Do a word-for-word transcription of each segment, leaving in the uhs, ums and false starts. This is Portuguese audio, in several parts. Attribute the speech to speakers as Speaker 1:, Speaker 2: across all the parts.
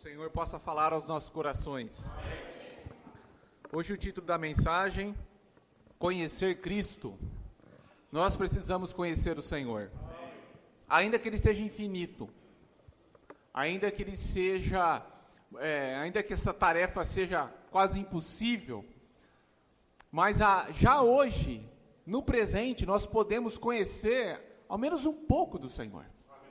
Speaker 1: Senhor possa falar aos nossos corações. Hoje o título da mensagem, Conhecer Cristo. Nós precisamos conhecer o Senhor. Ainda que Ele seja infinito, ainda que Ele seja, é, ainda que essa tarefa seja quase impossível, mas a, já hoje, no presente, nós podemos conhecer ao menos um pouco do Senhor.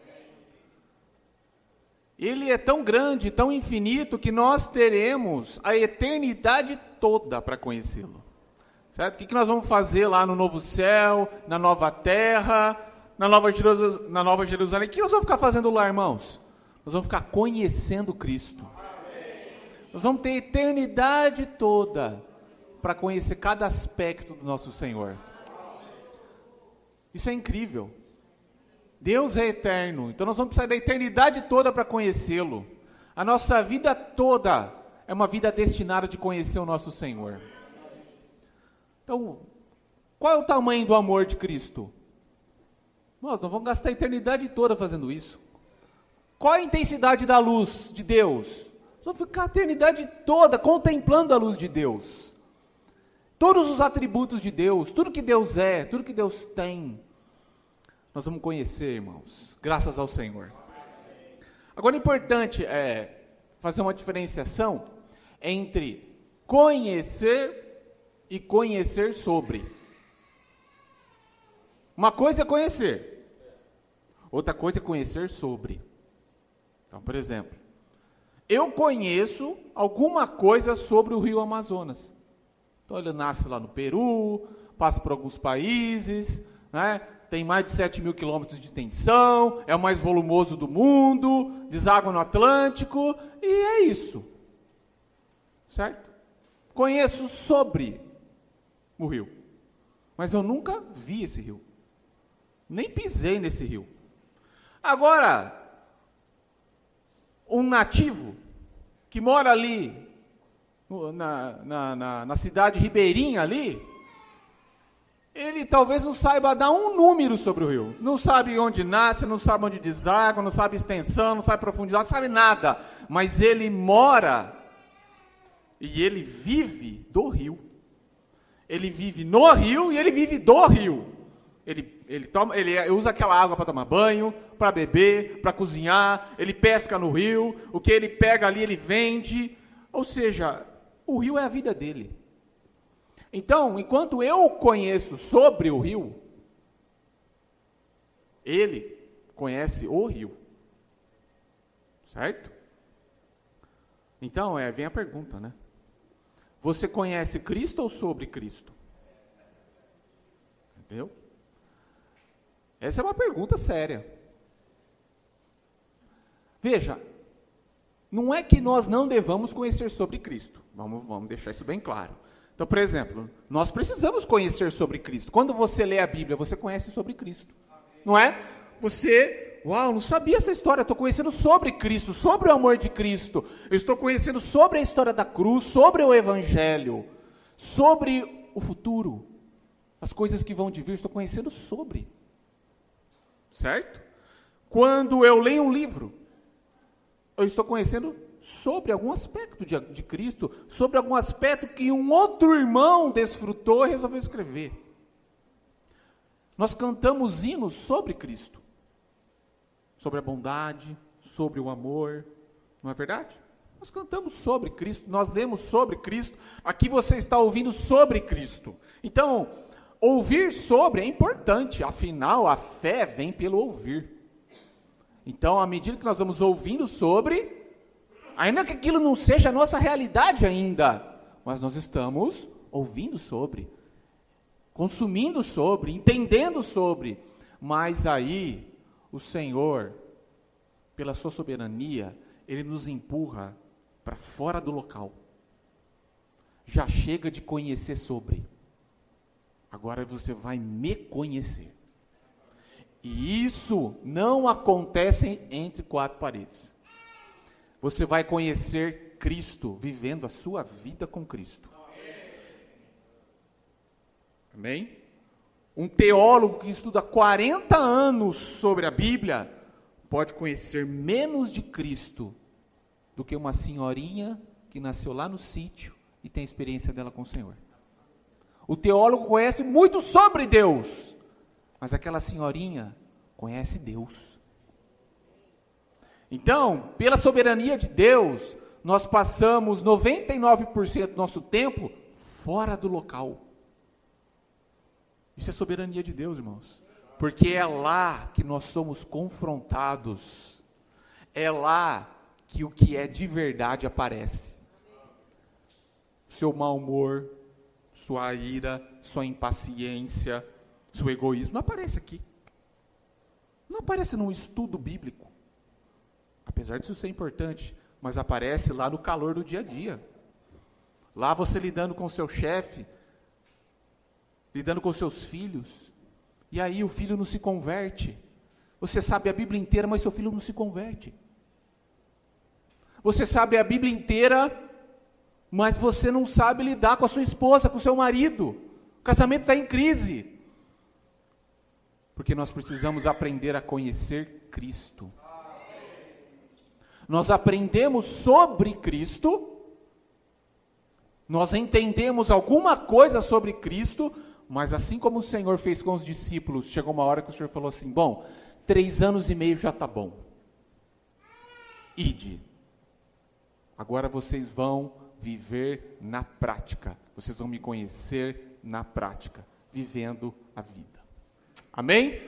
Speaker 1: Ele é tão grande, tão infinito, que nós teremos a eternidade toda para conhecê-lo. Certo? O que, que nós vamos fazer lá no novo céu, na nova terra, na nova, Jerusalém, na nova Jerusalém? O que nós vamos ficar fazendo lá, irmãos? Nós vamos ficar conhecendo Cristo. Nós vamos ter a eternidade toda para conhecer cada aspecto do nosso Senhor. Isso é incrível. Deus é eterno, então nós vamos precisar da eternidade toda para conhecê-lo. A nossa vida toda é uma vida destinada de conhecer o nosso Senhor. Então, qual é o tamanho do amor de Cristo? Nós não vamos gastar a eternidade toda fazendo isso. Qual a intensidade da luz de Deus? Nós vamos ficar a eternidade toda contemplando a luz de Deus. Todos os atributos de Deus, tudo que Deus é, tudo que Deus tem, nós vamos conhecer, irmãos, graças ao Senhor. Agora, é importante é, fazer uma diferenciação entre conhecer e conhecer sobre. Uma coisa é conhecer, outra coisa é conhecer sobre. Então, por exemplo, eu conheço alguma coisa sobre o rio Amazonas. Então, ele nasce lá no Peru, passa por alguns países, né? Tem mais de sete mil quilômetros de extensão, é o mais volumoso do mundo, deságua no Atlântico, e é isso. Certo? Conheço sobre o rio, mas eu nunca vi esse rio, nem pisei nesse rio. Agora, um nativo que mora ali, na, na, na, na cidade ribeirinha ali, ele talvez não saiba dar um número sobre o rio. Não sabe onde nasce, não sabe onde deságua, não sabe extensão, não sabe profundidade, não sabe nada. Mas ele mora e ele vive do rio. Ele vive no rio e ele vive do rio. Ele, ele, toma, ele usa aquela água para tomar banho, para beber, para cozinhar. Ele pesca no rio. O que ele pega ali, ele vende. Ou seja, o rio é a vida dele. Então, enquanto eu conheço sobre o rio, ele conhece o rio. Certo? Então, é, vem a pergunta, né? Você conhece Cristo ou sobre Cristo? Entendeu? Essa é uma pergunta séria. Veja, não é que nós não devamos conhecer sobre Cristo. Vamos, vamos deixar isso bem claro. Então, por exemplo, nós precisamos conhecer sobre Cristo. Quando você lê a Bíblia, você conhece sobre Cristo. Não é? Você, uau, não sabia essa história, estou conhecendo sobre Cristo, sobre o amor de Cristo. Eu estou conhecendo sobre a história da cruz, sobre o Evangelho, sobre o futuro. As coisas que vão de vir, estou conhecendo sobre. Certo? Quando eu leio um livro, eu estou conhecendo sobre algum aspecto de, de Cristo, sobre algum aspecto que um outro irmão desfrutou e resolveu escrever. Nós cantamos hinos sobre Cristo, sobre a bondade, sobre o amor, não é verdade? Nós cantamos sobre Cristo, nós lemos sobre Cristo, aqui você está ouvindo sobre Cristo. Então, ouvir sobre é importante, afinal, a fé vem pelo ouvir. Então, à medida que nós vamos ouvindo sobre, ainda que aquilo não seja a nossa realidade ainda, mas nós estamos ouvindo sobre, consumindo sobre, entendendo sobre. Mas aí, o Senhor, pela sua soberania, Ele nos empurra para fora do local. Já chega de conhecer sobre. Agora você vai me conhecer. E isso não acontece entre quatro paredes. Você vai conhecer Cristo, vivendo a sua vida com Cristo. Amém? Um teólogo que estuda quarenta anos sobre a Bíblia, pode conhecer menos de Cristo do que uma senhorinha que nasceu lá no sítio e tem a experiência dela com o Senhor. O teólogo conhece muito sobre Deus, mas aquela senhorinha conhece Deus. Então, pela soberania de Deus, nós passamos noventa e nove por cento do nosso tempo fora do local. Isso é soberania de Deus, irmãos. Porque é lá que nós somos confrontados. É lá que o que é de verdade aparece. Seu mau humor, sua ira, sua impaciência, seu egoísmo, não aparece aqui. Não aparece num estudo bíblico. Apesar disso ser importante, mas aparece lá no calor do dia a dia. Lá você lidando com o seu chefe, lidando com seus filhos, e aí o filho não se converte. Você sabe a Bíblia inteira, mas seu filho não se converte. Você sabe a Bíblia inteira, mas você não sabe lidar com a sua esposa, com o seu marido. O casamento está em crise. Porque nós precisamos aprender a conhecer Cristo. Nós aprendemos sobre Cristo, nós entendemos alguma coisa sobre Cristo, mas assim como o Senhor fez com os discípulos, chegou uma hora que o Senhor falou assim, bom, três anos e meio já está bom. Ide. Agora vocês vão viver na prática. Vocês vão me conhecer na prática, vivendo a vida. Amém?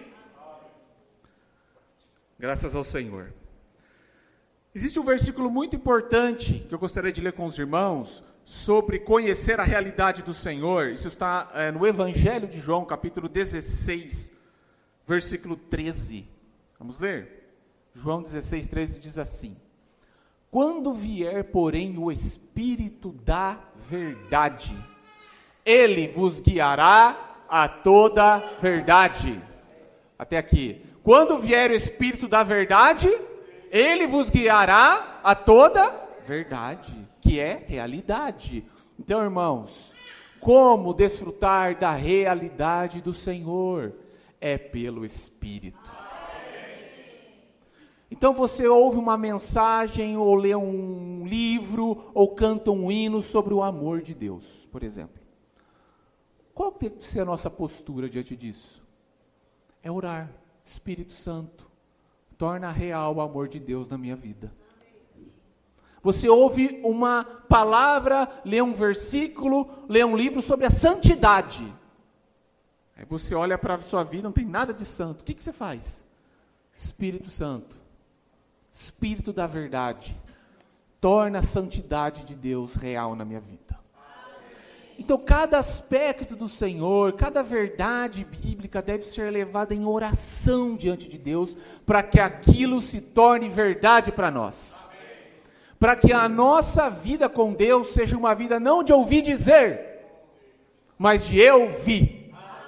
Speaker 1: Graças ao Senhor. Existe um versículo muito importante que eu gostaria de ler com os irmãos sobre conhecer a realidade do Senhor. Isso está é, no Evangelho de João, capítulo dezesseis, versículo treze. Vamos ler? João dezesseis, treze diz assim: quando vier, porém, o Espírito da verdade, ele vos guiará a toda verdade. Até aqui. Quando vier o Espírito da verdade, ele vos guiará a toda verdade, que é realidade. Então, irmãos, como desfrutar da realidade do Senhor? É pelo Espírito. Então você ouve uma mensagem, ou lê um livro, ou canta um hino sobre o amor de Deus, por exemplo. Qual tem que ser a nossa postura diante disso? É orar. Espírito Santo, torna real o amor de Deus na minha vida. Você ouve uma palavra, lê um versículo, lê um livro sobre a santidade. Aí você olha para a sua vida, não tem nada de santo. O que, que você faz? Espírito Santo, Espírito da verdade, torna a santidade de Deus real na minha vida. Então, cada aspecto do Senhor, cada verdade bíblica deve ser levada em oração diante de Deus, para que aquilo se torne verdade para nós. Para que a nossa vida com Deus seja uma vida não de ouvir dizer, mas de eu vi.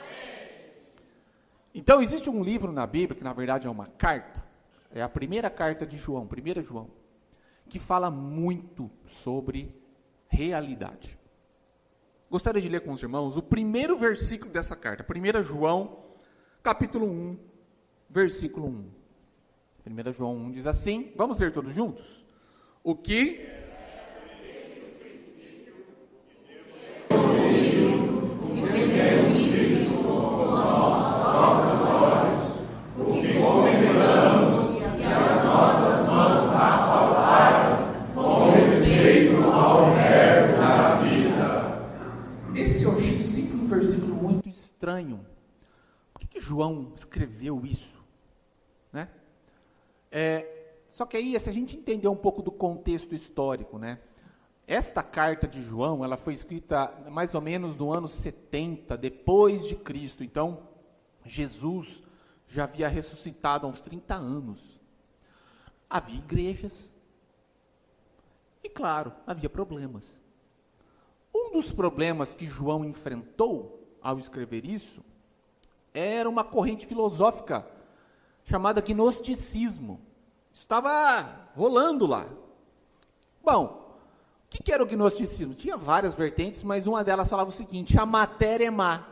Speaker 1: Então, existe um livro na Bíblia, que na verdade é uma carta, é a primeira carta de João, primeira João, que fala muito sobre realidade. Gostaria de ler com os irmãos o primeiro versículo dessa carta, primeira João, capítulo um, versículo um. primeira João um diz assim, vamos ler todos juntos? O que... estranho. Por que, que João escreveu isso? Né? É, só que aí, se a gente entender um pouco do contexto histórico, né? Esta carta de João, ela foi escrita mais ou menos no ano setenta, depois de Cristo. Então, Jesus já havia ressuscitado há uns trinta anos. Havia igrejas. E, claro, havia problemas. Um dos problemas que João enfrentou ao escrever isso, era uma corrente filosófica chamada gnosticismo. Estava rolando lá. Bom, o que era o gnosticismo? Tinha várias vertentes, mas uma delas falava o seguinte: a matéria é má.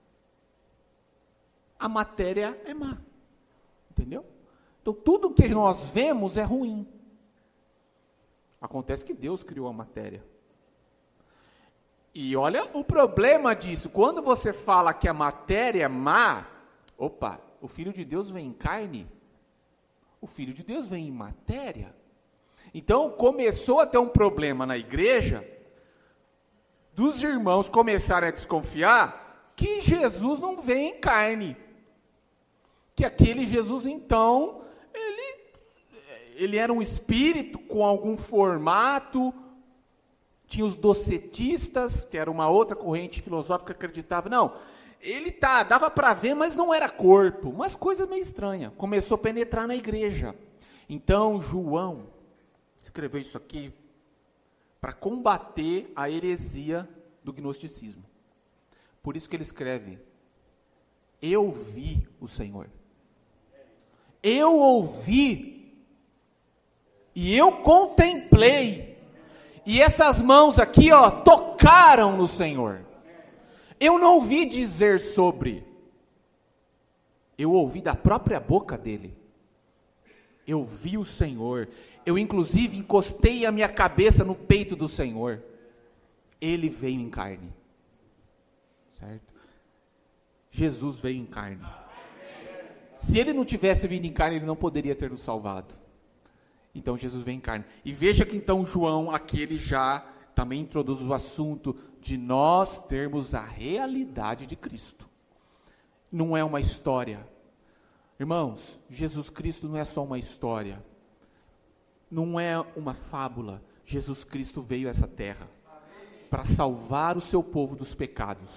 Speaker 1: A matéria é má. Entendeu? Então, tudo que nós vemos é ruim. Acontece que Deus criou a matéria. E olha o problema disso. Quando você fala que a matéria é má, opa, o Filho de Deus vem em carne. O Filho de Deus vem em matéria. Então começou a ter um problema na igreja, dos irmãos começarem a desconfiar que Jesus não vem em carne. Que aquele Jesus, então, ele, ele era um espírito com algum formato. Tinha os docetistas, que era uma outra corrente filosófica que acreditava, não, ele tá, dava para ver, mas não era corpo. Umas coisas meio estranhas. Começou a penetrar na igreja. Então, João escreveu isso aqui para combater a heresia do gnosticismo. Por isso que ele escreve: eu vi o Senhor. Eu ouvi. E eu contemplei. E essas mãos aqui, ó, tocaram no Senhor. Eu não ouvi dizer sobre. Eu ouvi da própria boca dele. Eu vi o Senhor. Eu, inclusive, encostei a minha cabeça no peito do Senhor. Ele veio em carne. Certo? Jesus veio em carne. Se ele não tivesse vindo em carne, ele não poderia ter nos salvado. Então, Jesus veio em carne. E veja que, então, João, aqui ele já também introduz o assunto de nós termos a realidade de Cristo. Não é uma história. Irmãos, Jesus Cristo não é só uma história. Não é uma fábula. Jesus Cristo veio a essa terra para salvar o seu povo dos pecados.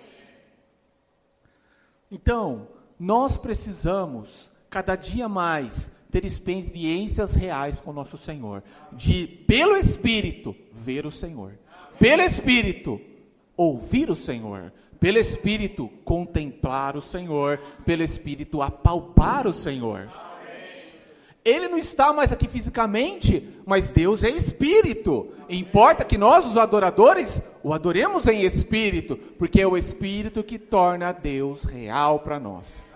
Speaker 1: Então, nós precisamos, cada dia mais, ter experiências reais com o nosso Senhor. De, pelo Espírito, ver o Senhor. Pelo Espírito, ouvir o Senhor. Pelo Espírito, contemplar o Senhor. Pelo Espírito, apalpar o Senhor. Ele não está mais aqui fisicamente, mas Deus é Espírito. Importa que nós, os adoradores, o adoremos em Espírito, porque é o Espírito que torna Deus real para nós.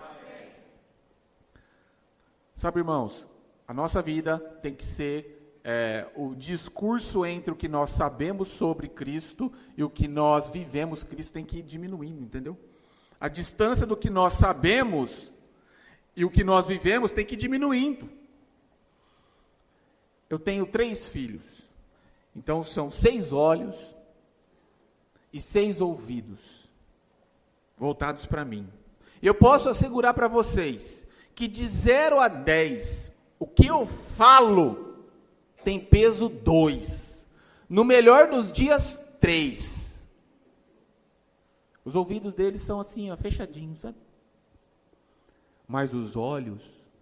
Speaker 1: Sabe, irmãos, a nossa vida tem que ser é, o discurso entre o que nós sabemos sobre Cristo e o que nós vivemos. Cristo tem que ir diminuindo, entendeu? A distância do que nós sabemos e o que nós vivemos tem que ir diminuindo. Eu tenho três filhos, então são seis olhos e seis ouvidos voltados para mim. E eu posso assegurar para vocês que de zero a dez, o que eu falo tem peso dois. No melhor dos dias, três. Os ouvidos deles são assim, ó, fechadinhos, sabe? Mas os olhos,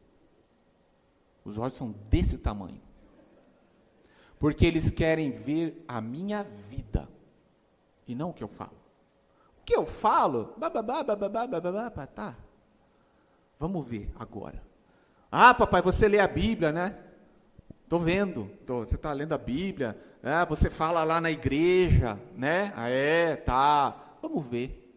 Speaker 1: os olhos são desse tamanho. Porque eles querem ver a minha vida e não o que eu falo. O que eu falo, bababá, bababá, bababá, tá. Vamos ver agora. Ah, papai, você lê a Bíblia, né? Estou vendo. Tô, você está lendo a Bíblia. Ah, você fala lá na igreja, né? Ah, é, tá. Vamos ver.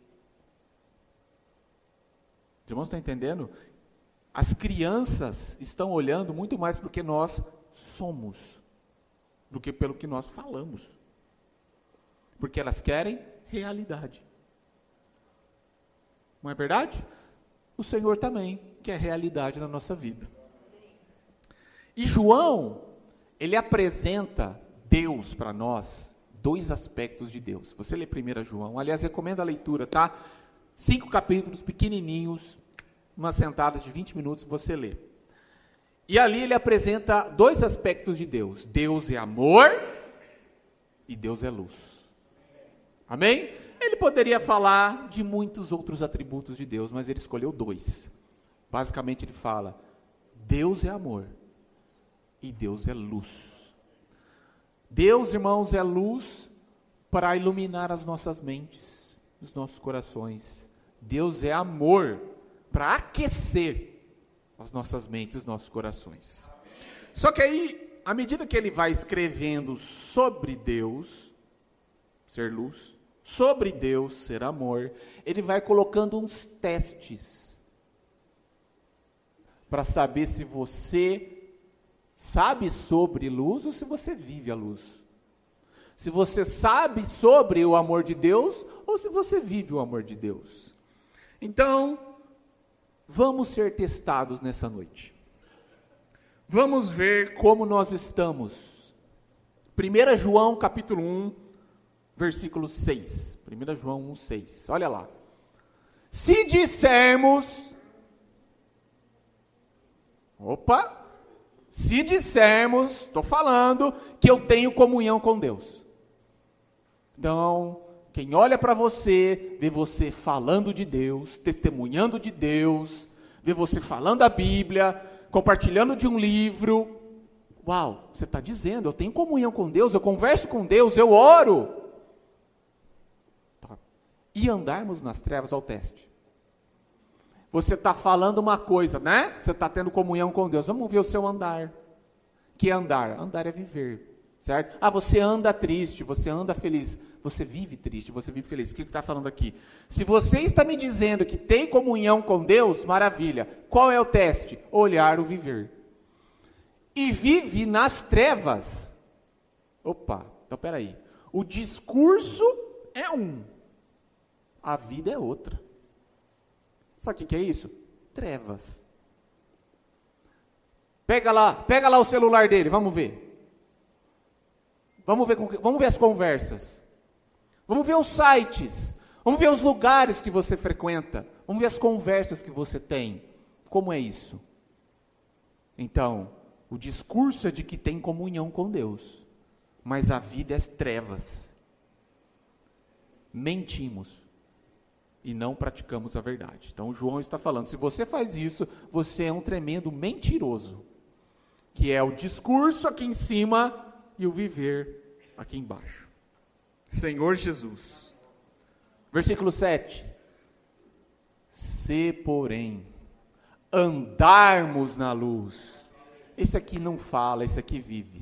Speaker 1: Os irmãos estão entendendo? As crianças estão olhando muito mais para o que nós somos do que pelo que nós falamos. Porque elas querem realidade. Não é verdade? O Senhor também quer realidade na nossa vida. E João, ele apresenta Deus para nós, dois aspectos de Deus. Você lê primeiro João, aliás, recomendo a leitura, tá? Cinco capítulos pequenininhos, uma sentada de vinte minutos, você lê. E ali ele apresenta dois aspectos de Deus. Deus é amor e Deus é luz. Amém? Ele poderia falar de muitos outros atributos de Deus, mas ele escolheu dois. Basicamente ele fala, Deus é amor e Deus é luz. Deus, irmãos, é luz para iluminar as nossas mentes, os nossos corações. Deus é amor para aquecer as nossas mentes, os nossos corações. Só que aí, à medida que ele vai escrevendo sobre Deus, ser luz, sobre Deus, ser amor, ele vai colocando uns testes para saber se você sabe sobre luz ou se você vive a luz. Se você sabe sobre o amor de Deus ou se você vive o amor de Deus. Então, vamos ser testados nessa noite. Vamos ver como nós estamos. primeiro João capítulo um, versículo seis. primeiro João um, seis. Olha lá. Se dissermos... Opa! Se dissermos, estou falando, que eu tenho comunhão com Deus. Então, quem olha para você, vê você falando de Deus, testemunhando de Deus, vê você falando a Bíblia, compartilhando de um livro. Uau, você está dizendo, eu tenho comunhão com Deus, eu converso com Deus, eu oro. Tá. E andarmos nas trevas ao teste. Você está falando uma coisa, né? Você está tendo comunhão com Deus. Vamos ver o seu andar. Que é andar? Andar é viver, certo? Ah, você anda triste, você anda feliz. Você vive triste, você vive feliz. O que está falando aqui? Se você está me dizendo que tem comunhão com Deus, maravilha. Qual é o teste? Olhar o viver. E vive nas trevas. Opa, então peraí. O discurso é um. A vida é outra. Sabe o que é isso? Trevas. Pega lá, pega lá o celular dele, vamos ver. Vamos ver, vamos ver as conversas. Vamos ver os sites. Vamos ver os lugares que você frequenta. Vamos ver as conversas que você tem. Como é isso? Então, o discurso é de que tem comunhão com Deus, mas a vida é trevas. Mentimos. E não praticamos a verdade. Então, João está falando, se você faz isso, você é um tremendo mentiroso. Que é o discurso aqui em cima e o viver aqui embaixo. Senhor Jesus. Versículo sete. Se, porém, andarmos na luz. Esse aqui não fala, esse aqui vive.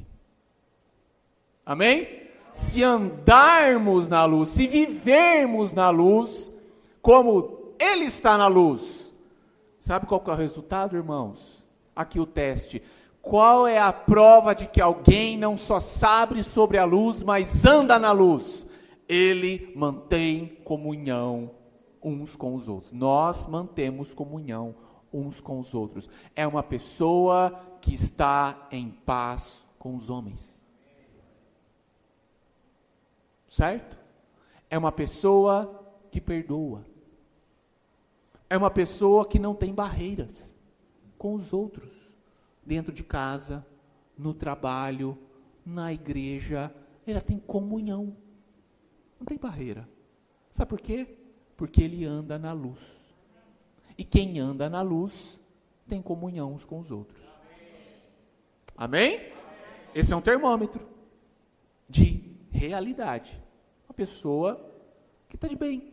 Speaker 1: Amém? Se andarmos na luz, se vivermos na luz, como Ele está na luz. Sabe qual que é o resultado, irmãos? Aqui o teste. Qual é a prova de que alguém não só sabe sobre a luz, mas anda na luz? Ele mantém comunhão uns com os outros. Nós mantemos comunhão uns com os outros. É uma pessoa que está em paz com os homens. Certo? É uma pessoa que perdoa. É uma pessoa que não tem barreiras com os outros. Dentro de casa, no trabalho, na igreja, ela tem comunhão. Não tem barreira. Sabe por quê? Porque ele anda na luz. E quem anda na luz tem comunhão uns com os outros. Amém? Esse é um termômetro de realidade. Uma pessoa que está de bem.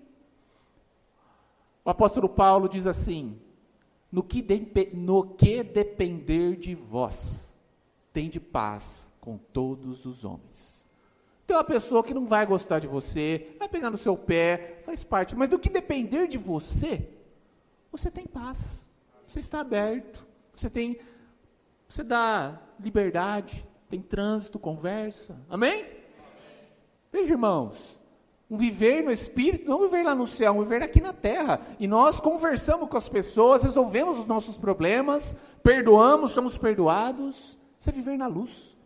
Speaker 1: O apóstolo Paulo diz assim: no que, de, no que depender de vós, tende paz com todos os homens. Tem uma pessoa que não vai gostar de você, vai pegar no seu pé, faz parte, mas no que depender de você, você tem paz, você está aberto, você tem, você dá liberdade, tem trânsito, conversa, amém? Amém. Veja, irmãos, um viver no Espírito, não viver lá no céu, um viver aqui na terra. E nós conversamos com as pessoas, resolvemos os nossos problemas, perdoamos, somos perdoados. Isso é viver na luz.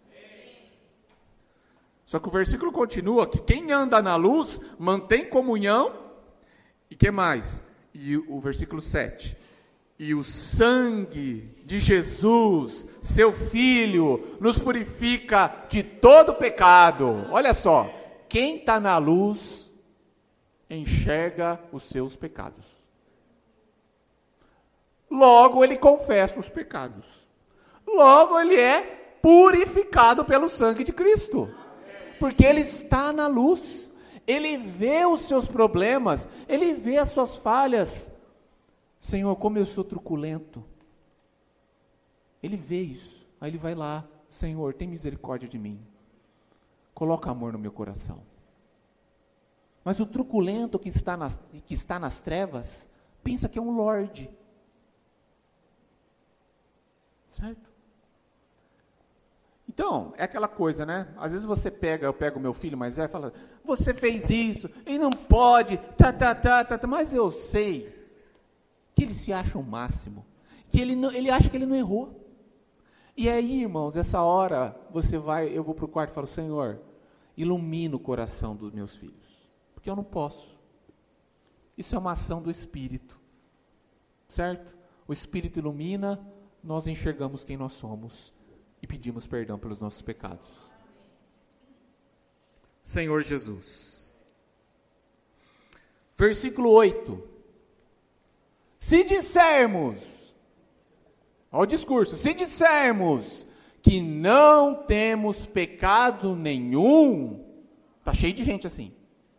Speaker 1: Só que o versículo continua que quem anda na luz mantém comunhão. E que mais? E o versículo sete. E o sangue de Jesus, seu Filho, nos purifica de todo pecado. Olha só. Quem está na luz, enxerga os seus pecados. Logo, ele confessa os pecados. Logo, ele é purificado pelo sangue de Cristo. Porque ele está na luz. Ele vê os seus problemas. Ele vê as suas falhas. Senhor, como eu sou truculento. Ele vê isso. Aí ele vai lá. Senhor, tem misericórdia de mim. Coloca amor no meu coração. Mas o truculento que está nas, que está nas trevas, pensa que é um lorde. Certo? Então, é aquela coisa, né? Às vezes você pega, eu pego meu filho mais velho e falo, você fez isso, e não pode, tá, tá, tá, tá, tá, mas eu sei que ele se acha o máximo, que ele, não, ele acha que ele não errou. E aí, irmãos, essa hora, você vai, eu vou para o quarto e falo, Senhor, ilumina o coração dos meus filhos, porque eu não posso. Isso é uma ação do Espírito, certo? O Espírito ilumina, nós enxergamos quem nós somos e pedimos perdão pelos nossos pecados. Senhor Jesus. Versículo oito. Se dissermos, olha o discurso, se dissermos que não temos pecado nenhum, está cheio de gente assim,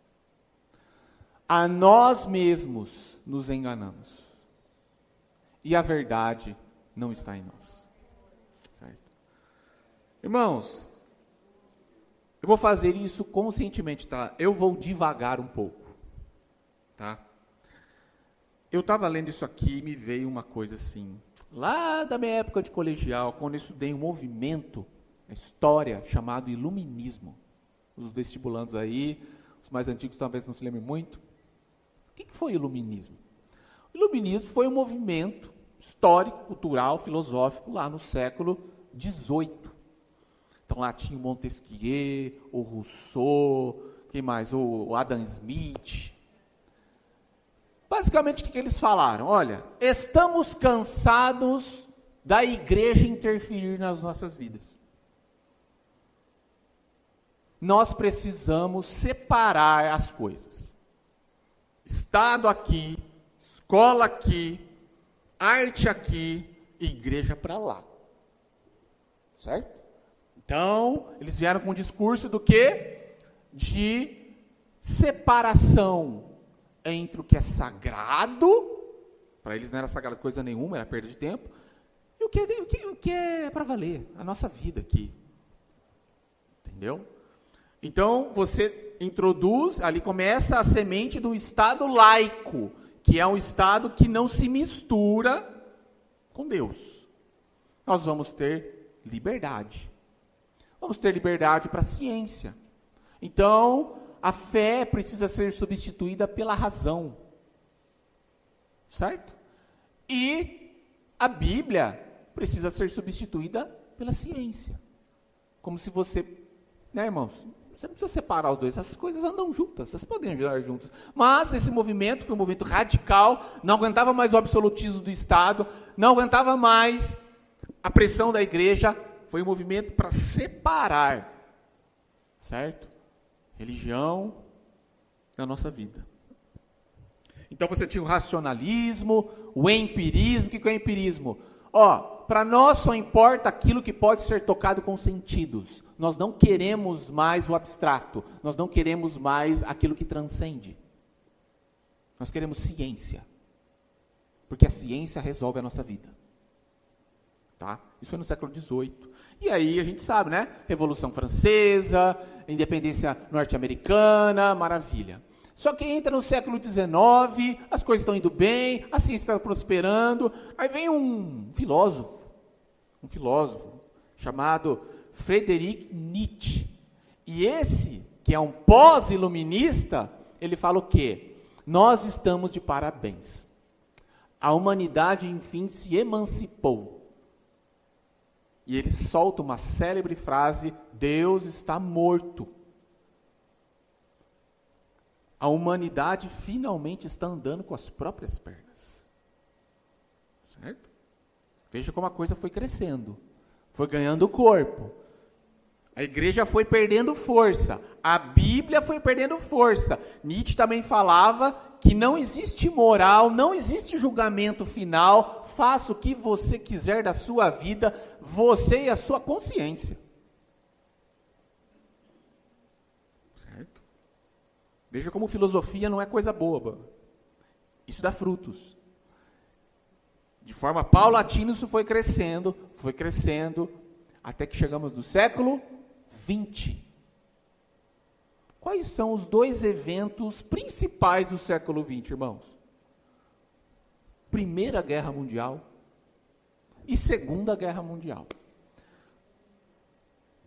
Speaker 1: a nós mesmos nos enganamos, e a verdade não está em nós. Certo? Irmãos, eu vou fazer isso conscientemente, tá? Eu vou devagar um pouco, tá? Eu estava lendo isso aqui e me veio uma coisa assim, lá da minha época de colegial, quando eu estudei um movimento, a história, chamado Iluminismo. Os vestibulandos aí, os mais antigos talvez não se lembrem muito. O que foi o Iluminismo? O Iluminismo foi um movimento histórico, cultural, filosófico, lá no século dezoito. Então lá tinha o Montesquieu, o Rousseau, quem mais? O Adam Smith. Basicamente, o que, que eles falaram? Olha, estamos cansados da igreja interferir nas nossas vidas. Nós precisamos separar as coisas. Estado aqui, escola aqui, arte aqui, igreja para lá. Certo? Então, eles vieram com um discurso do quê? De separação entre o que é sagrado, para eles não era sagrado coisa nenhuma, era perda de tempo, e o que, o que, o que é para valer, a nossa vida aqui. Entendeu? Então, você introduz, ali começa a semente do Estado laico, que é um Estado que não se mistura com Deus. Nós vamos ter liberdade. Vamos ter liberdade para a ciência. Então, a fé precisa ser substituída pela razão. Certo? E a Bíblia precisa ser substituída pela ciência. Como se você, né, irmãos? Você não precisa separar os dois, essas coisas andam juntas, essas podem andar juntas. Mas esse movimento foi um movimento radical, não aguentava mais o absolutismo do Estado, não aguentava mais a pressão da igreja, foi um movimento para separar, certo? Religião da nossa vida. Então você tinha o racionalismo, o empirismo. O que é o empirismo? Ó, para nós só importa aquilo que pode ser tocado com sentidos. Nós não queremos mais o abstrato. Nós não queremos mais aquilo que transcende. Nós queremos ciência. Porque a ciência resolve a nossa vida. Tá? Isso foi no século dezoito. E aí a gente sabe, né? Revolução Francesa, independência norte-americana, maravilha. Só que entra no século dezenove, as coisas estão indo bem, a ciência está prosperando. Aí vem um filósofo, um filósofo chamado Friedrich Nietzsche. E esse, que é um pós-iluminista, ele fala o quê? Nós estamos de parabéns. A humanidade, enfim, se emancipou. E ele solta uma célebre frase, Deus está morto. A humanidade finalmente está andando com as próprias pernas. Certo? Veja como a coisa foi crescendo. Foi ganhando corpo. A igreja foi perdendo força. A Bíblia foi perdendo força. Nietzsche também falava que não existe moral, não existe julgamento final. Faça o que você quiser da sua vida, você e a sua consciência. Certo? Veja como filosofia não é coisa boba. Isso dá frutos. De forma paulatina isso foi crescendo, foi crescendo, até que chegamos no século vinte. Quais são os dois eventos principais do século vinte, irmãos? Primeira Guerra Mundial e Segunda Guerra Mundial.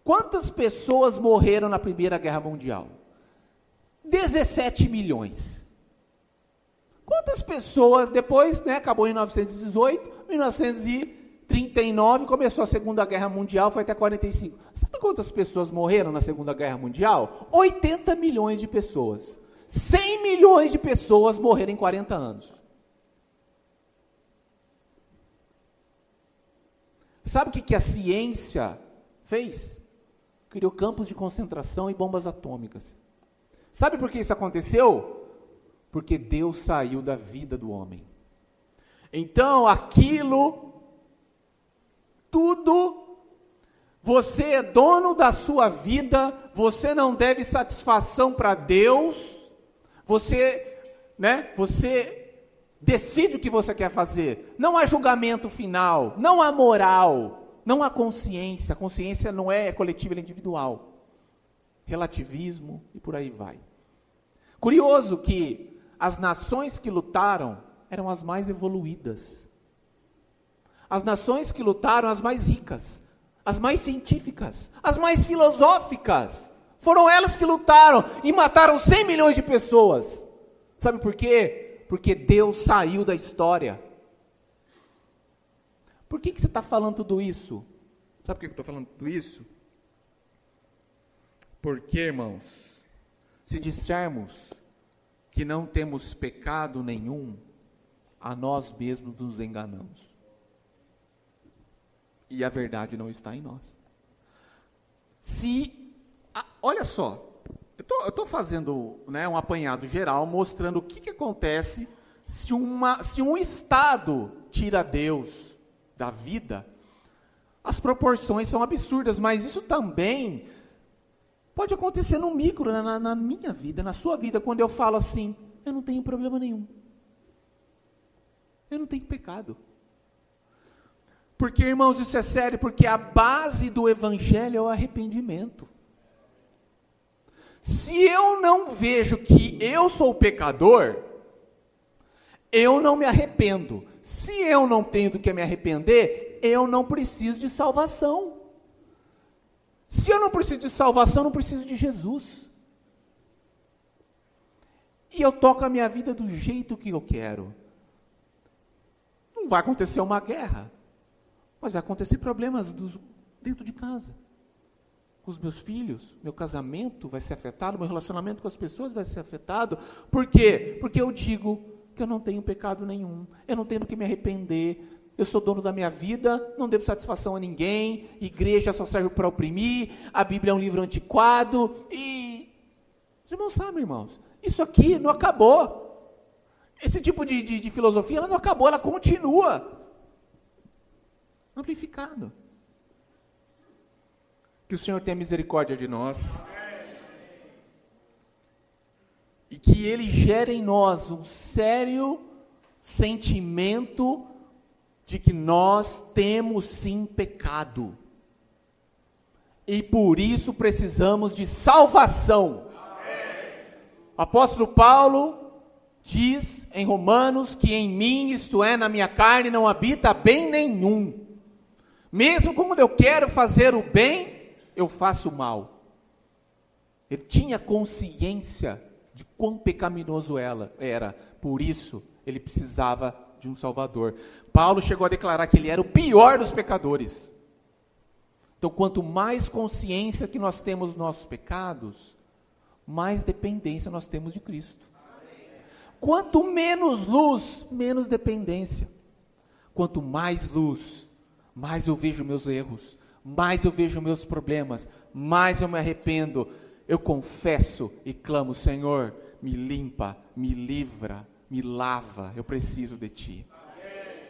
Speaker 1: Quantas pessoas morreram na Primeira Guerra Mundial? dezessete milhões. Quantas pessoas, depois, né, acabou em mil novecentos e dezoito, mil novecentos e trinta e nove, começou a Segunda Guerra Mundial, foi até quarenta e cinco. Sabe quantas pessoas morreram na Segunda Guerra Mundial? oitenta milhões de pessoas. cem milhões de pessoas morreram em quarenta anos. Sabe o que, que a ciência fez? Criou campos de concentração e bombas atômicas. Sabe por que isso aconteceu? Porque Deus saiu da vida do homem. Então, aquilo, tudo, você é dono da sua vida, você não deve satisfação para Deus, você, né, você decide o que você quer fazer. Não há julgamento final, não há moral, não há consciência. A consciência não é coletiva, ela é individual. Relativismo e por aí vai. Curioso que as nações que lutaram eram as mais evoluídas. As nações que lutaram, as mais ricas, as mais científicas, as mais filosóficas. Foram elas que lutaram e mataram cem milhões de pessoas. Sabe por quê? Porque Deus saiu da história. Por que, que você está falando tudo isso? Sabe por que eu estou falando tudo isso? Porque, irmãos, se dissermos que não temos pecado nenhum, a nós mesmos nos enganamos. E a verdade não está em nós. Se, a, olha só, eu estou fazendo, né, um apanhado geral, mostrando o que, que acontece se, uma, se um Estado tira Deus da vida. As proporções são absurdas, mas isso também pode acontecer no micro, na, na minha vida, na sua vida, quando eu falo assim, eu não tenho problema nenhum. Eu não tenho pecado. Porque, irmãos, isso é sério, porque a base do evangelho é o arrependimento. Se eu não vejo que eu sou pecador, eu não me arrependo. Se eu não tenho do que me arrepender, eu não preciso de salvação. Se eu não preciso de salvação, eu não preciso de Jesus. E eu toco a minha vida do jeito que eu quero. Não vai acontecer uma guerra, mas vai acontecer problemas dos, dentro de casa. Com os meus filhos, meu casamento vai ser afetado, meu relacionamento com as pessoas vai ser afetado. Por quê? Porque eu digo que eu não tenho pecado nenhum, eu não tenho do que me arrepender, eu sou dono da minha vida, não devo satisfação a ninguém, igreja só serve para oprimir, a Bíblia é um livro antiquado, e... Os irmãos sabem, irmãos, isso aqui não acabou. Esse tipo de, de, de filosofia, ela não acabou, ela continua. Amplificado. Que o Senhor tenha misericórdia de nós. E que Ele gere em nós um sério sentimento de que nós temos sim pecado. E por isso precisamos de salvação. O apóstolo Paulo diz em Romanos que em mim, isto é, na minha carne, não habita bem nenhum. Mesmo quando eu quero fazer o bem, eu faço o mal. Ele tinha consciência de quão pecaminoso ela era. Por isso, ele precisava de um Salvador. Paulo chegou a declarar que ele era o pior dos pecadores. Então, quanto mais consciência que nós temos dos nossos pecados, mais dependência nós temos de Cristo. Quanto menos luz, menos dependência. Quanto mais luz, mais eu vejo meus erros, mais eu vejo meus problemas, mais eu me arrependo. Eu confesso e clamo, Senhor, me limpa, me livra, me lava, eu preciso de Ti. Amém.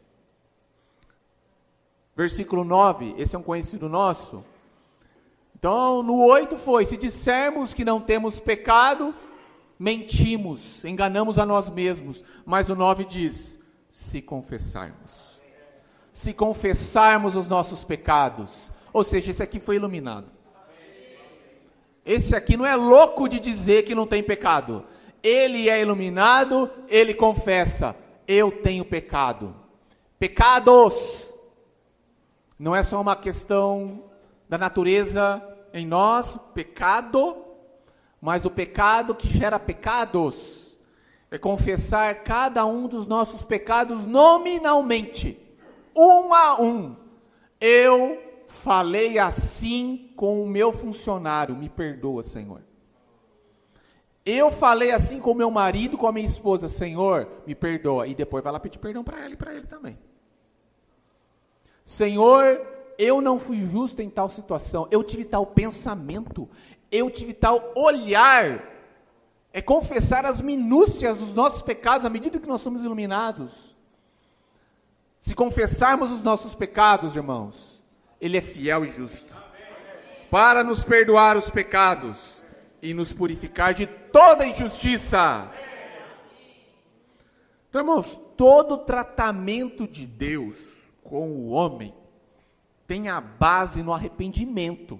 Speaker 1: Versículo nove, esse é um conhecido nosso. Então, no oito foi, se dissermos que não temos pecado, mentimos, enganamos a nós mesmos. Mas o nove diz, se confessarmos. Se confessarmos os nossos pecados. Ou seja, esse aqui foi iluminado. Esse aqui não é louco de dizer que não tem pecado. Ele é iluminado, ele confessa, eu tenho pecado. Pecados. Não é só uma questão da natureza em nós, pecado, mas o pecado que gera pecados é confessar cada um dos nossos pecados nominalmente, um a um. Eu falei assim com o meu funcionário, me perdoa, Senhor. Eu falei assim com o meu marido, com a minha esposa, Senhor, me perdoa. E depois vai lá pedir perdão para ela e para ele também. Senhor, eu não fui justo em tal situação, eu tive tal pensamento, eu tive tal olhar. É confessar as minúcias dos nossos pecados à medida que nós somos iluminados. Se confessarmos os nossos pecados, irmãos, Ele é fiel e justo para nos perdoar os pecados e nos purificar de toda injustiça. Então, irmãos, todo tratamento de Deus com o homem tem a base no arrependimento.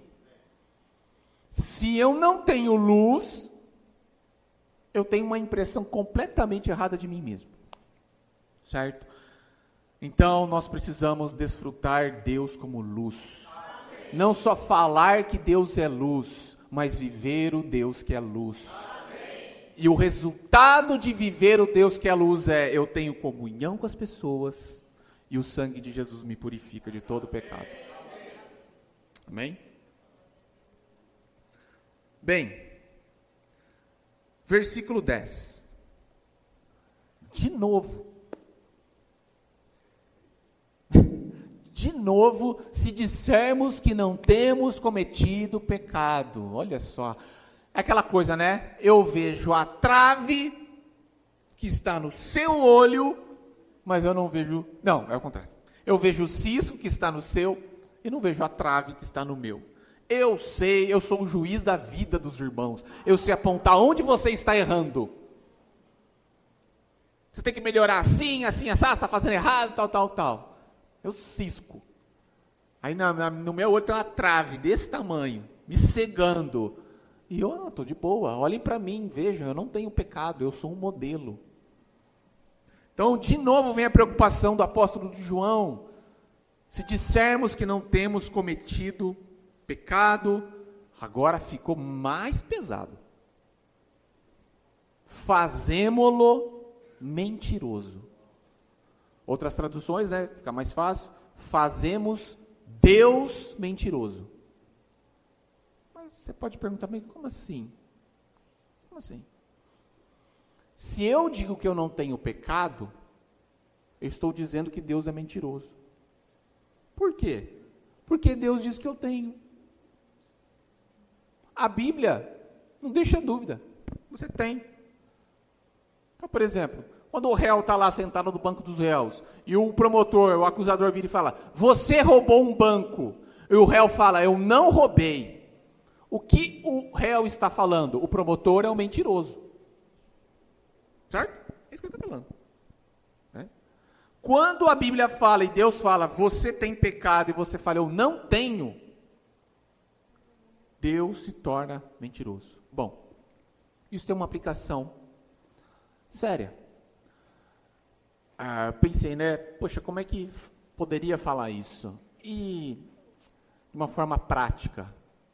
Speaker 1: Se eu não tenho luz, eu tenho uma impressão completamente errada de mim mesmo. Certo? Então, nós precisamos desfrutar Deus como luz. Não só falar que Deus é luz, mas viver o Deus que é luz. E o resultado de viver o Deus que é luz é: eu tenho comunhão com as pessoas e o sangue de Jesus me purifica de todo pecado. Amém? Bem, versículo dez. De novo. De novo, se dissermos que não temos cometido pecado. Olha só. É aquela coisa, né? Eu vejo a trave que está no seu olho, mas eu não vejo... Não, é o contrário. Eu vejo o cisco que está no seu e não vejo a trave que está no meu. Eu sei, eu sou um juiz da vida dos irmãos. Eu sei apontar onde você está errando. Você tem que melhorar assim, assim, assim, está fazendo errado, tal, tal, tal. Eu cisco. Aí na, na, no meu olho tem uma trave desse tamanho, me cegando. E eu estou de boa, olhem para mim, vejam, eu não tenho pecado, eu sou um modelo. Então, de novo vem a preocupação do apóstolo João. Se dissermos que não temos cometido pecado, agora ficou mais pesado. Fazemo-lo mentiroso. Outras traduções, né, fica mais fácil. Fazemos Deus mentiroso. Mas você pode perguntar, mas como assim? Como assim? Se eu digo que eu não tenho pecado, eu estou dizendo que Deus é mentiroso. Por quê? Porque Deus diz que eu tenho. A Bíblia não deixa dúvida. Você tem. Então, por exemplo, quando o réu está lá sentado no banco dos réus, e o promotor, o acusador vira e fala, você roubou um banco. E o réu fala, eu não roubei. O que o réu está falando? O promotor é um mentiroso. Certo? É isso que eu estou falando. Né? Quando a Bíblia fala e Deus fala, você tem pecado, e você fala, eu não tenho, Deus se torna mentiroso. Bom, isso tem uma aplicação séria. Ah, pensei, né? Poxa, como é que poderia falar isso? E, de uma forma prática,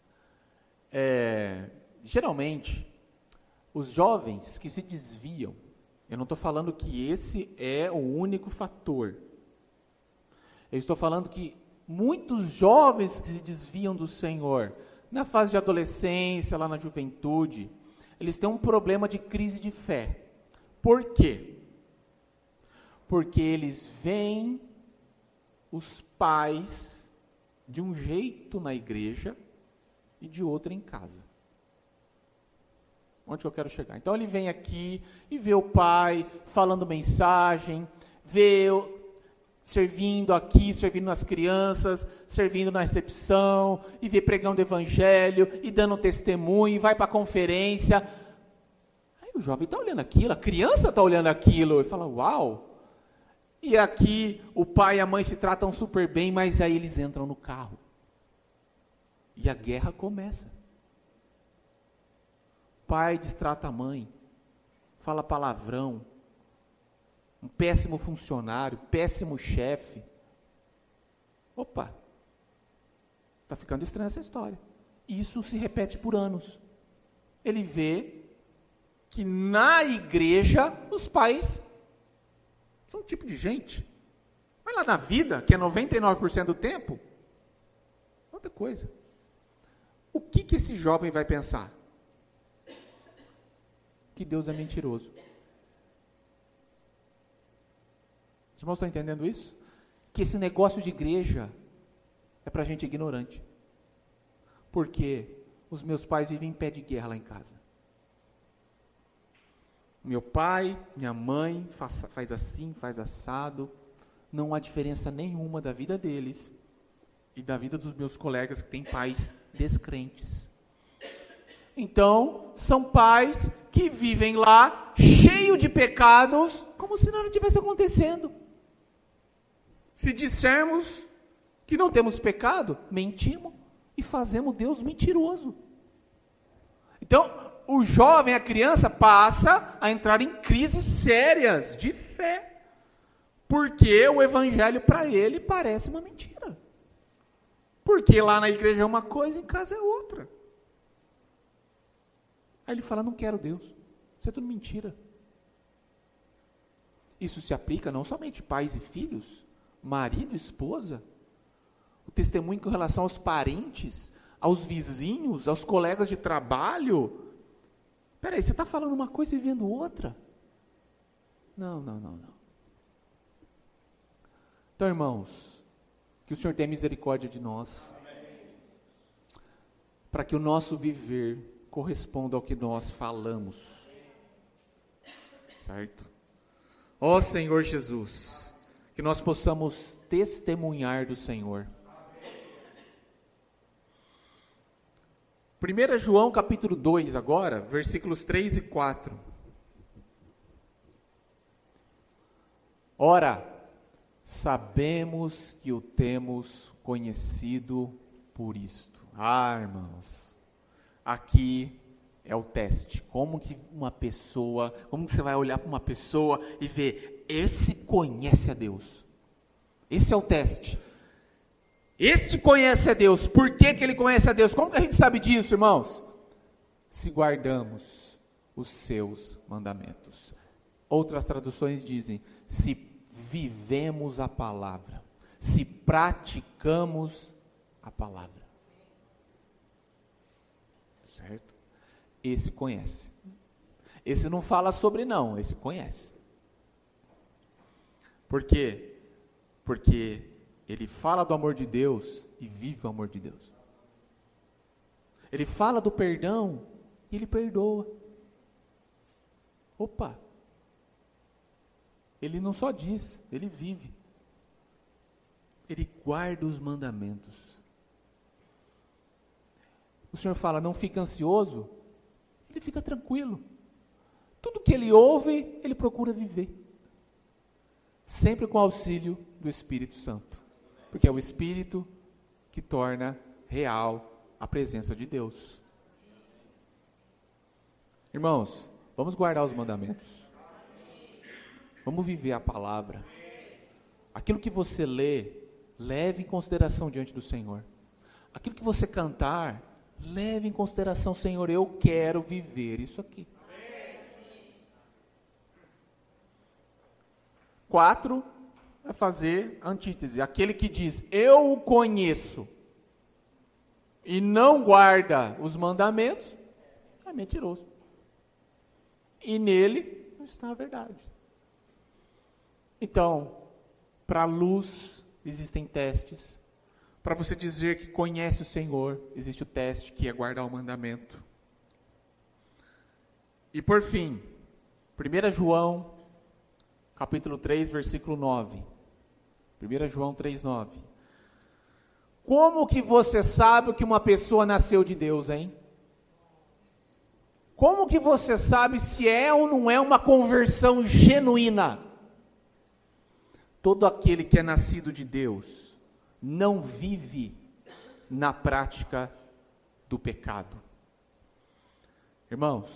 Speaker 1: é, geralmente, os jovens que se desviam, eu não estou falando que esse é o único fator. Eu estou falando que muitos jovens que se desviam do Senhor, na fase de adolescência, lá na juventude, eles têm um problema de crise de fé. Por quê? Porque eles veem os pais de um jeito na igreja e de outro em casa. Onde que eu quero chegar? Então ele vem aqui e vê o pai falando mensagem, vê servindo aqui, servindo nas crianças, servindo na recepção, e vê pregando o evangelho, e dando testemunho, e vai para a conferência. Aí o jovem está olhando aquilo, a criança está olhando aquilo, e fala, uau! E aqui o pai e a mãe se tratam super bem, mas aí eles entram no carro. E a guerra começa. O pai distrata a mãe, fala palavrão, um péssimo funcionário, péssimo chefe. Opa! Está ficando estranha essa história. Isso se repete por anos. Ele vê que na igreja os pais são um tipo de gente. Mas lá na vida, que é noventa e nove por cento do tempo, outra coisa. O que, que esse jovem vai pensar? Que Deus é mentiroso. Os irmãos estão entendendo isso? Que esse negócio de igreja é para gente ignorante. Porque os meus pais vivem em pé de guerra lá em casa. Meu pai, minha mãe faz, faz assim, faz assado. Não há diferença nenhuma da vida deles e da vida dos meus colegas que têm pais descrentes. Então, são pais que vivem lá, cheio de pecados, como se nada tivesse acontecendo. Se dissermos que não temos pecado, mentimos e fazemos Deus mentiroso. Então, o jovem, a criança, passa a entrar em crises sérias de fé, porque o evangelho para ele parece uma mentira. Porque lá na igreja é uma coisa e em casa é outra. Aí ele fala, não quero Deus, isso é tudo mentira. Isso se aplica não somente pais e filhos, marido e esposa, o testemunho com relação aos parentes, aos vizinhos, aos colegas de trabalho. Peraí, você está falando uma coisa e vivendo outra? Não, não, não, não. Então, irmãos, que o Senhor tenha misericórdia de nós, para que o nosso viver corresponda ao que nós falamos. Certo? Ó Senhor Jesus, que nós possamos testemunhar do Senhor. primeiro João capítulo dois agora, versículos três e quatro. Ora, sabemos que o temos conhecido por isto. Ah, irmãos, aqui é o teste. Como que uma pessoa, como que você vai olhar para uma pessoa e ver, esse conhece a Deus. Esse é o teste. Esse conhece a Deus. Por que que ele conhece a Deus? Como que a gente sabe disso, irmãos? Se guardamos os seus mandamentos. Outras traduções dizem, se vivemos a palavra, se praticamos a palavra. Certo? Esse conhece. Esse não fala sobre não, esse conhece. Por quê? Porque ele fala do amor de Deus e vive o amor de Deus. Ele fala do perdão e ele perdoa. Opa! Ele não só diz, ele vive. Ele guarda os mandamentos. O Senhor fala, não fica ansioso, ele fica tranquilo. Tudo que ele ouve, ele procura viver. Sempre com o auxílio do Espírito Santo. Porque é o Espírito que torna real a presença de Deus. Irmãos, vamos guardar os mandamentos. Vamos viver a palavra. Aquilo que você lê, leve em consideração diante do Senhor. Aquilo que você cantar, leve em consideração, Senhor, eu quero viver isso aqui. Quatro, é fazer a antítese. Aquele que diz, eu o conheço, e não guarda os mandamentos, é mentiroso. E nele não está a verdade. Então, para a luz, existem testes. Para você dizer que conhece o Senhor, existe o teste, que é guardar o mandamento. E por fim, primeiro João, capítulo três, versículo nove. primeiro João três, nove. Como que você sabe que uma pessoa nasceu de Deus, hein? Como que você sabe se é ou não é uma conversão genuína? Todo aquele que é nascido de Deus não vive na prática do pecado. Irmãos,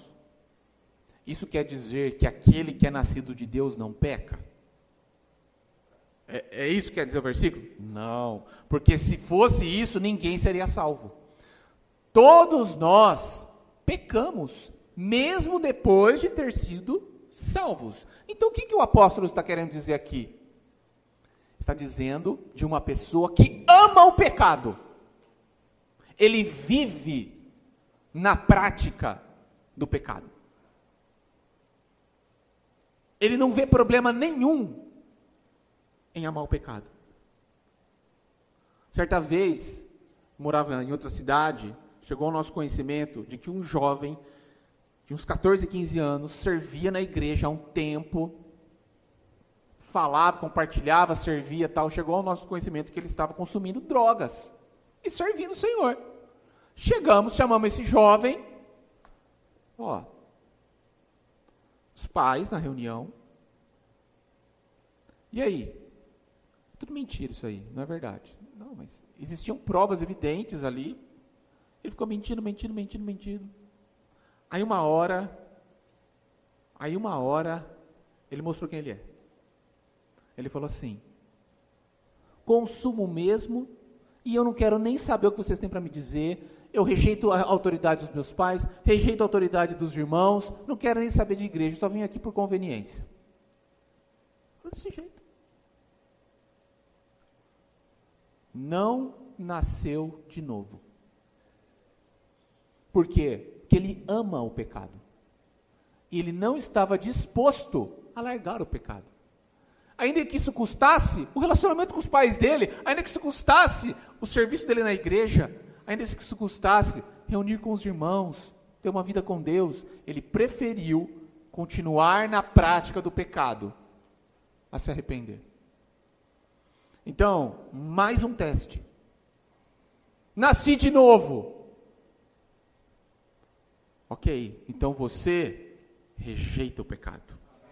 Speaker 1: isso quer dizer que aquele que é nascido de Deus não peca? É, é isso que quer dizer o versículo? Não, porque se fosse isso, ninguém seria salvo. Todos nós pecamos, mesmo depois de ter sido salvos. Então o que, que o apóstolo está querendo dizer aqui? Está dizendo de uma pessoa que ama o pecado. Ele vive na prática do pecado. Ele não vê problema nenhum em amar o pecado. Certa vez, morava em outra cidade, chegou ao nosso conhecimento de que um jovem de uns catorze, quinze anos servia na igreja há um tempo, falava, compartilhava, servia, tal. Chegou ao nosso conhecimento que ele estava consumindo drogas e servindo o Senhor. Chegamos, chamamos esse jovem, ó, os pais na reunião. E aí? Tudo mentira isso aí, não é verdade. Não, mas existiam provas evidentes ali. Ele ficou mentindo, mentindo, mentindo, mentindo. Aí uma hora, aí uma hora, ele mostrou quem ele é. Ele falou assim: consumo mesmo, e eu não quero nem saber o que vocês têm para me dizer. Eu rejeito a autoridade dos meus pais, rejeito a autoridade dos irmãos, não quero nem saber de igreja, só vim aqui por conveniência. Falou desse jeito. Não nasceu de novo. Por quê? Porque ele ama o pecado. E ele não estava disposto a largar o pecado. Ainda que isso custasse o relacionamento com os pais dele, ainda que isso custasse o serviço dele na igreja, ainda que isso custasse reunir com os irmãos, ter uma vida com Deus, ele preferiu continuar na prática do pecado a se arrepender. Então, mais um teste. Nasci de novo. Ok, então você rejeita o pecado.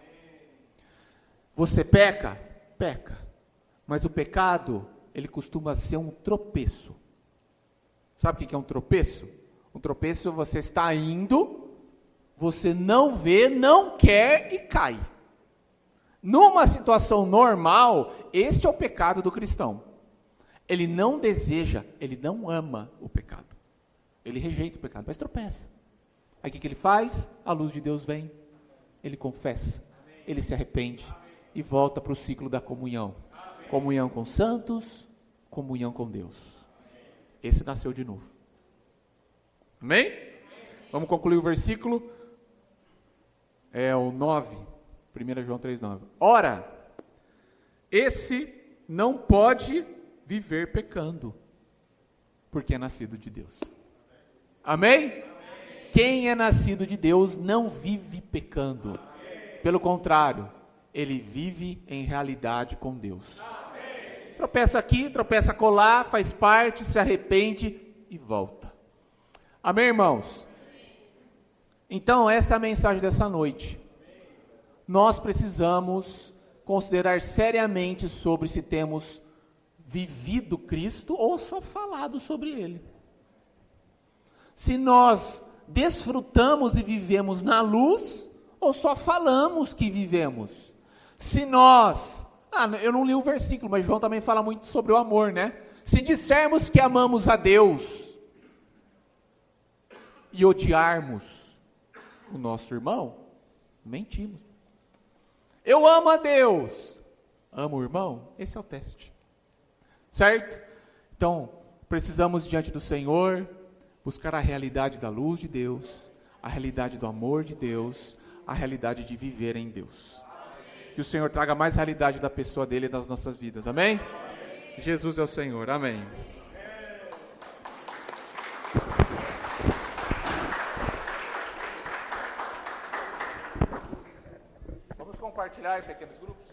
Speaker 1: Você peca? Peca. Mas o pecado, ele costuma ser um tropeço. Sabe o que é um tropeço? Um tropeço, você está indo, você não vê, não quer e cai. Numa situação normal, este é o pecado do cristão. Ele não deseja, ele não ama o pecado. Ele rejeita o pecado, mas tropeça. Aí o que, que ele faz? A luz de Deus vem, ele confessa, ele se arrepende e volta para o ciclo da comunhão. Comunhão com os santos, comunhão com Deus. Esse nasceu de novo. Amém? Vamos concluir o versículo. É o nove, primeiro João três, nove. Ora, esse não pode viver pecando, porque é nascido de Deus. Amém? Quem é nascido de Deus não vive pecando. Pelo contrário, ele vive em realidade com Deus. Tropeça aqui, tropeça acolá, faz parte, se arrepende e volta. Amém, irmãos? Então, essa é a mensagem dessa noite. Nós precisamos considerar seriamente sobre se temos vivido Cristo ou só falado sobre Ele. Se nós desfrutamos e vivemos na luz, ou só falamos que vivemos? Se nós, ah, eu não li o versículo, mas João também fala muito sobre o amor, né? Se dissermos que amamos a Deus e odiarmos o nosso irmão, mentimos. Eu amo a Deus, amo o irmão, esse é o teste, certo? Então, precisamos diante do Senhor buscar a realidade da luz de Deus, a realidade do amor de Deus, a realidade de viver em Deus. Que o Senhor traga mais realidade da pessoa dele nas nossas vidas, amém? Amém. Jesus é o Senhor, amém. Vamos compartilhar em pequenos grupos?